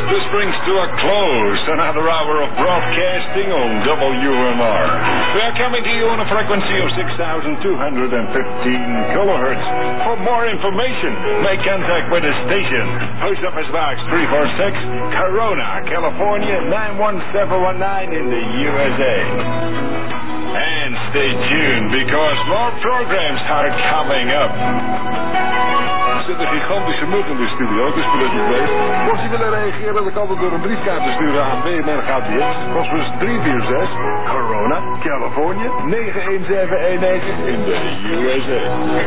This brings to a close another hour of broadcasting on WMR. We are coming to you on a frequency of 6,215 kilohertz. For more information, make contact with the station. Post Office Box 346, Corona, California 91719 in the USA. And stay tuned because more programs are coming up. Er zit een gigantische mug in de studio, dus voor dat je het weet. Mocht je willen reageren, dan kan het door een briefkaart te sturen aan BNR GTS. Postbus 346, Corona, California 91719 in de USA.